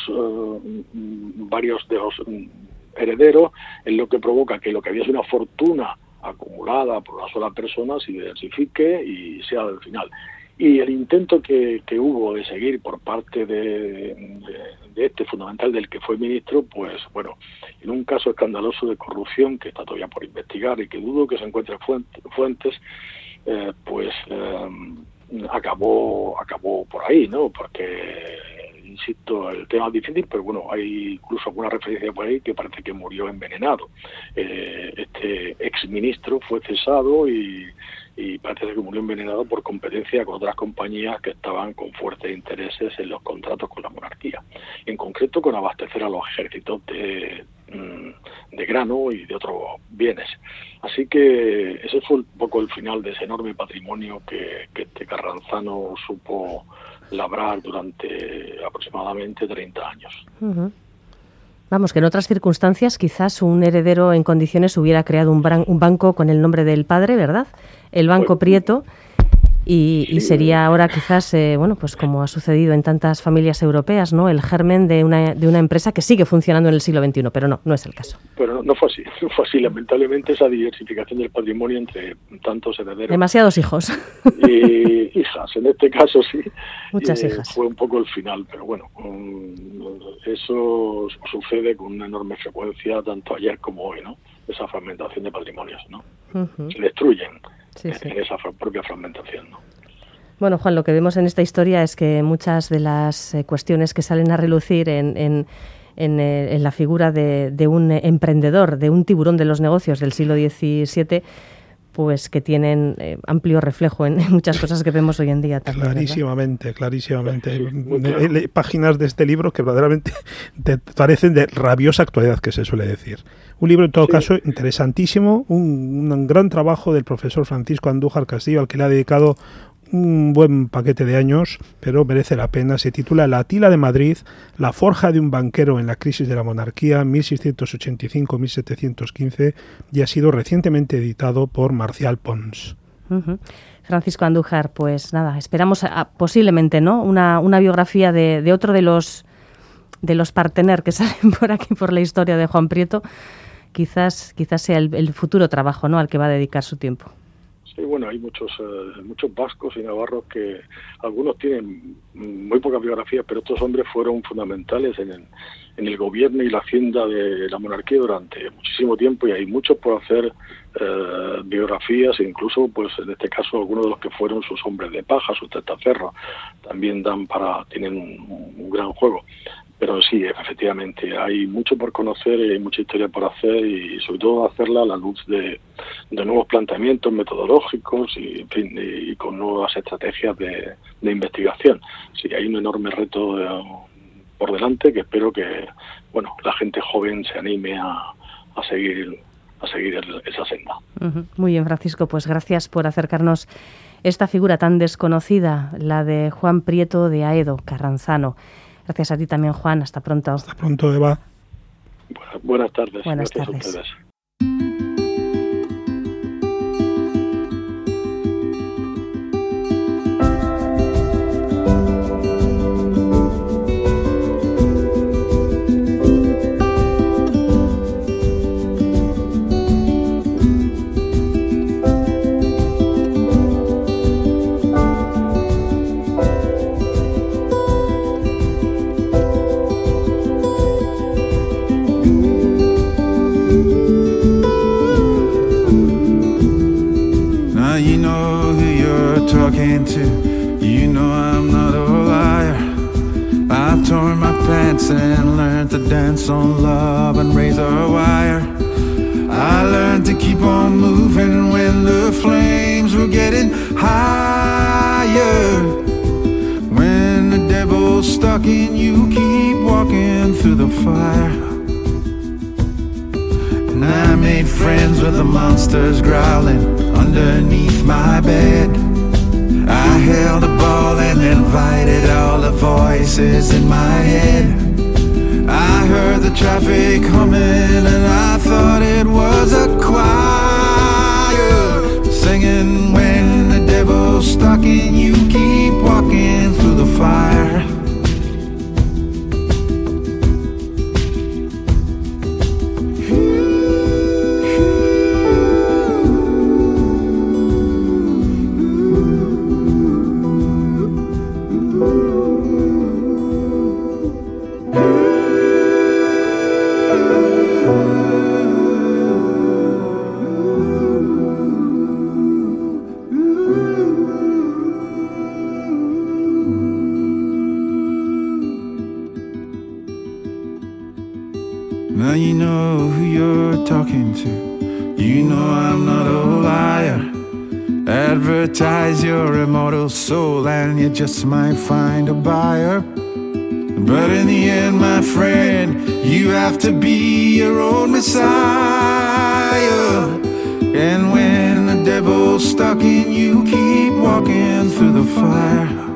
de los herederos es lo que provoca que lo que había sido una fortuna acumulada por una sola persona se diversifique y sea al final. Y el intento que hubo de seguir por parte de este fundamental del que fue ministro, pues bueno, en un caso escandaloso de corrupción que está todavía por investigar y que dudo que se encuentren fuentes, acabó por ahí, ¿no? Porque, insisto, el tema es difícil, pero bueno, hay incluso alguna referencia por ahí que parece que murió envenenado. Este exministro fue cesado y parece que murió envenenado por competencia con otras compañías que estaban con fuertes intereses en los contratos con la monarquía, en concreto con abastecer a los ejércitos de grano y de otros bienes. Así que ese fue un poco el final de ese enorme patrimonio que este Carranzano supo labrar durante aproximadamente 30 años. Uh-huh. Vamos, que en otras circunstancias quizás un heredero en condiciones hubiera creado un banco con el nombre del padre, ¿verdad? El Banco Prieto, y sería ahora quizás, pues como ha sucedido en tantas familias europeas, ¿no? El germen de una empresa que sigue funcionando en el siglo XXI, pero no es el caso. Pero no fue así, lamentablemente esa diversificación del patrimonio entre tantos herederos. Demasiados hijos. Y hijas, en este caso sí. Muchas hijas. Fue un poco el final, pero bueno, eso sucede con una enorme frecuencia tanto ayer como hoy, ¿no? Esa fragmentación de patrimonios, ¿no? Uh-huh. Se destruyen en esa propia fragmentación, ¿no? Bueno, Juan, lo que vemos en esta historia es que muchas de las cuestiones que salen a relucir en la figura de un emprendedor, de un tiburón de los negocios del siglo XVII, pues que tienen amplio reflejo en muchas cosas que vemos hoy en día también. Clarísimamente. Páginas de este libro que verdaderamente te parecen de rabiosa actualidad, que se suele decir. Un libro, en todo caso, interesantísimo, un gran trabajo del profesor Francisco Andújar Castillo, al que le ha dedicado un buen paquete de años, pero merece la pena. Se titula La Atila de Madrid, la forja de un banquero en la crisis de la monarquía, 1685-1715, y ha sido recientemente editado por Marcial Pons. Francisco Andújar, pues nada, esperamos posiblemente, ¿no?, una biografía de otro de los partener que salen por aquí por la historia de Juan Prieto. Quizás sea el futuro trabajo, ¿no?, al que va a dedicar su tiempo. Sí, bueno, hay muchos vascos y navarros que algunos tienen muy pocas biografías, pero estos hombres fueron fundamentales en el gobierno y la hacienda de la monarquía durante muchísimo tiempo, y hay muchos por hacer biografías, e incluso, pues en este caso, algunos de los que fueron sus hombres de paja, sus testaferros, también tienen un gran juego. Pero sí, efectivamente, hay mucho por conocer y hay mucha historia por hacer, y sobre todo hacerla a la luz de nuevos planteamientos metodológicos y, en fin, y con nuevas estrategias de investigación. Sí, hay un enorme reto por delante, que espero que, bueno, la gente joven se anime a seguir esa senda. Muy bien, Francisco, pues gracias por acercarnos esta figura tan desconocida, la de Juan Prieto de Aedo, Carranzano. Gracias a ti también, Juan. Hasta pronto. Hasta pronto, Eva. Buenas tardes. Buenas Gracias tardes. a ustedes. And learned to dance on love and razor wire. I learned to keep on moving when the flames were getting higher. When the devil's stuck in you, keep walking through the fire. And I made friends with the monsters growling underneath my bed. I held a ball and invited all the voices in my head. I heard the traffic humming and I thought it was a choir singing, when the devil's stuck in you, keep walking through the fire. Now you know who you're talking to. You know I'm not a liar. Advertise your immortal soul and you just might find a buyer. But in the end, my friend, you have to be your own Messiah. And when the devil's stuck in you, keep walking through the fire.